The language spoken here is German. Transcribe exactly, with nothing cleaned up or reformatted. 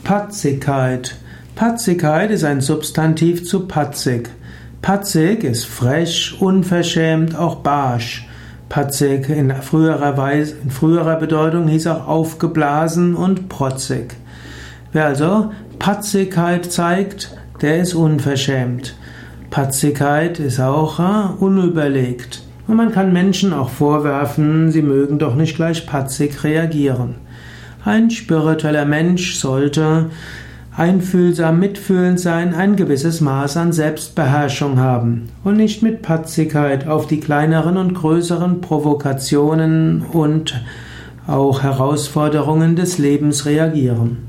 Patzigkeit. Patzigkeit ist ein Substantiv zu patzig. Patzig ist frech, unverschämt, auch barsch. Patzig in früherer Weise, in früherer Bedeutung hieß auch aufgeblasen und protzig. Wer also Patzigkeit zeigt, der ist unverschämt. Patzigkeit ist auch äh, unüberlegt. Und man kann Menschen auch vorwerfen, sie mögen doch nicht gleich patzig reagieren. Ein spiritueller Mensch sollte einfühlsam, mitfühlend sein, ein gewisses Maß an Selbstbeherrschung haben und nicht mit Patzigkeit auf die kleineren und größeren Provokationen und auch Herausforderungen des Lebens reagieren.